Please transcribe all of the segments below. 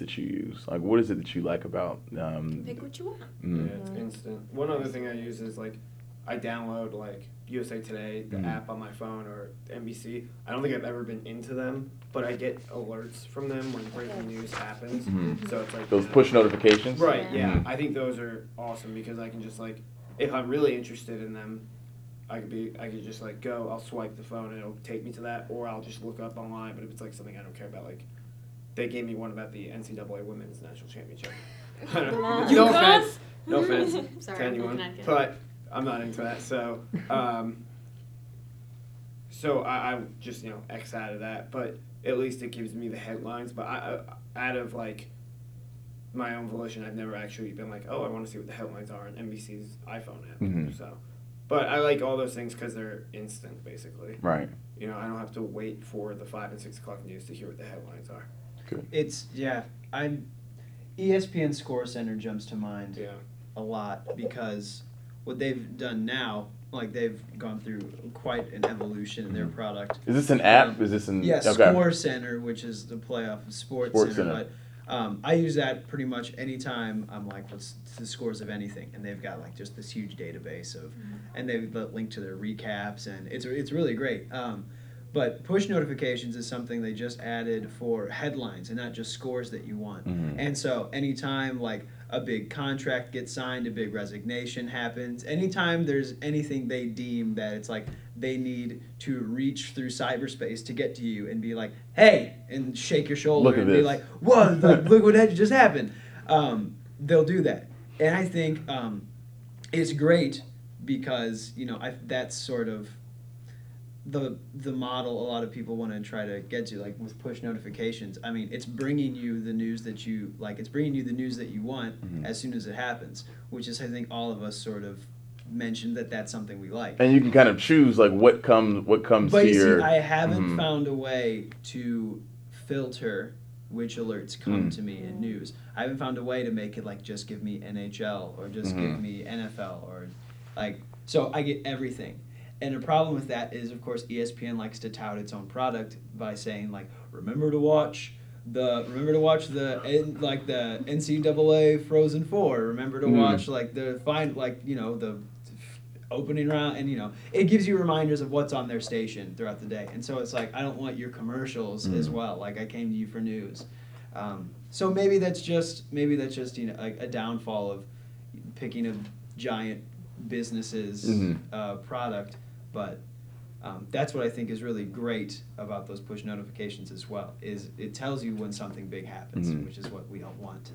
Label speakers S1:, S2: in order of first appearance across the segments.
S1: that you use? Like, what is it that you like about?
S2: Pick what you want.
S3: Yeah, it's instant. One other thing I use is like I download like USA Today, the app on my phone, or NBC. I don't think I've ever been into them, but I get alerts from them when breaking news happens. So it's like
S1: Those push notifications.
S3: Right. Yeah. I think those are awesome because I can just like, if I'm really interested in them, I could just like go. I'll swipe the phone and it'll take me to that, or I'll just look up online. But if it's like something I don't care about, like they gave me one about the NCAA Women's National Championship. No offense. No offense
S2: Sorry,
S3: to
S2: I'm
S3: anyone,
S2: looking at you.
S3: but I'm not into that. So, I just X out of that. But at least it gives me the headlines. But I out of like my own volition, I've never actually been like, oh, I want to see what the headlines are on NBC's iPhone app. So, but I like all those things because they're instant, basically.
S1: Right.
S3: I don't have to wait for the 5 and 6 o'clock news to hear what the headlines are.
S1: Good.
S4: ESPN Score Center jumps to mind
S3: Yeah.
S4: a lot because what they've done now, like they've gone through quite an evolution in their product.
S1: Is this an app? Is this an?
S4: Yeah,
S1: Okay.
S4: Score Center, which is the playoff of Sports Center. But I use that pretty much anytime I'm like, what's the scores of anything? And they've got like just this huge database of, and they've linked to their recaps, and it's really great. But push notifications is something they just added for headlines and not just scores that you want. And so anytime like a big contract gets signed, a big resignation happens, anytime there's anything they deem that it's like they need to reach through cyberspace to get to you and be like, hey, and shake your shoulder
S1: Look at
S4: and
S1: this.
S4: be like, whoa, look what just happened. They'll do that. And I think it's great because, that's sort of the model a lot of people want to try to get to, like with push notifications. I mean, it's bringing you the news that you like. It's bringing you the news that you want as soon as it happens, which is, I think, all of us sort of mentioned that's something we like.
S1: And you can kind of choose like what comes
S4: But
S1: to
S4: you
S1: your.
S4: see, I haven't found a way to filter which alerts come to me in news. I haven't found a way to make it like just give me NHL or just give me NFL or like, so I get everything. And the problem with that is, of course, ESPN likes to tout its own product by saying like, remember to watch the NCAA Frozen Four. Remember to watch like the opening round, and it gives you reminders of what's on their station throughout the day. And so it's like, I don't want your commercials as well. Like I came to you for news. So maybe that's just a downfall of picking a giant business's product. But that's what I think is really great about those push notifications as well, is it tells you when something big happens, which is what we don't want.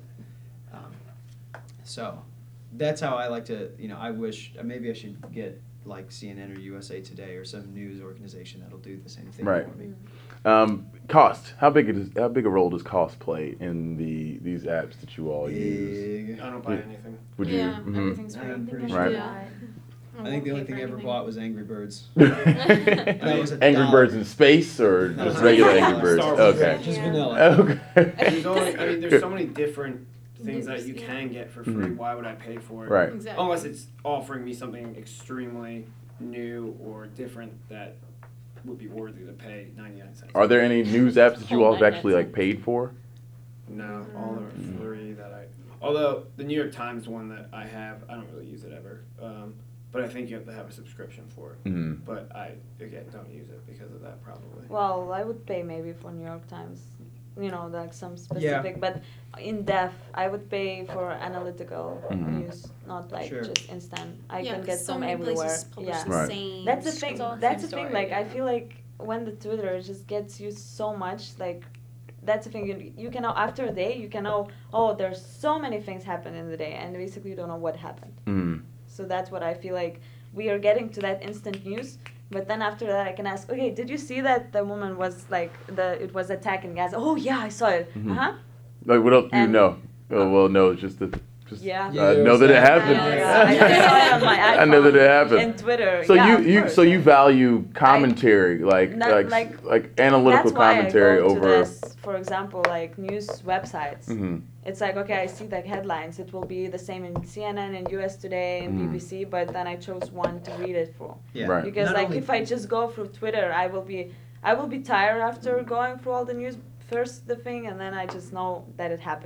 S4: So that's how I like to, I wish, maybe I should get like CNN or USA Today or some news organization that'll do the same thing for me.
S1: Cost. How big a role does cost play in these apps that you all use?
S3: I don't buy anything.
S1: Would you?
S2: Everything's free.
S4: I'm pretty
S1: Right.
S4: sure. I think the only thing I ever bought was Angry Birds.
S1: Angry
S4: was
S1: Birds in space or
S4: No,
S1: just
S4: no,
S1: regular
S4: no,
S1: Angry Birds?
S3: Star Wars.
S1: Okay.
S4: Just vanilla.
S1: Okay.
S3: There's so many different things that you can get for free. Why would I pay for it?
S1: Right.
S2: Exactly.
S3: Unless it's offering me something extremely new or different that would be worthy to pay 99 cents.
S1: Are there any news apps that you all have actually like paid for?
S3: No, all are free that I. Although the New York Times one that I have, I don't really use it ever. But I think you have to have a subscription for it. But I, again, don't use it because of that probably.
S5: Well, I would pay maybe for New York Times, like some specific, but in depth, I would pay for analytical news, not like just instant. I can get
S2: so
S5: some
S2: many
S5: everywhere.
S2: places publish
S5: Yeah,
S2: the
S1: Right.
S2: same.
S5: that's the thing.
S2: story.
S5: That's the thing. Like I feel like when the Twitter just gets used so much, like that's the thing. You can know after a day, you can know. Oh, there's so many things happen in the day, and basically you don't know what happened. So that's what I feel like we are getting to that instant news. But then after that, I can ask, okay, did you see that the woman was like it was attacked in Gaza? Oh yeah, I saw it.
S1: Like what else do you
S5: And-
S1: know? Oh, well, no, just
S5: Yeah.
S1: know that it happened.
S5: Yeah. I saw it on my iPhone.
S1: I know that it happened.
S5: And Twitter.
S1: So
S5: yeah,
S1: you value commentary, like analytical
S5: that's why
S1: commentary
S5: I go
S1: over.
S5: to this, for example, like news websites. It's like, okay, I see the headlines. It will be the same in CNN and US Today and BBC, but then I chose one to read it for.
S4: Yeah.
S1: Right.
S5: Because
S4: Not
S5: like
S4: only-
S5: if I just go through Twitter, I will be tired after going through all the news first the thing, and then I just know that it happened.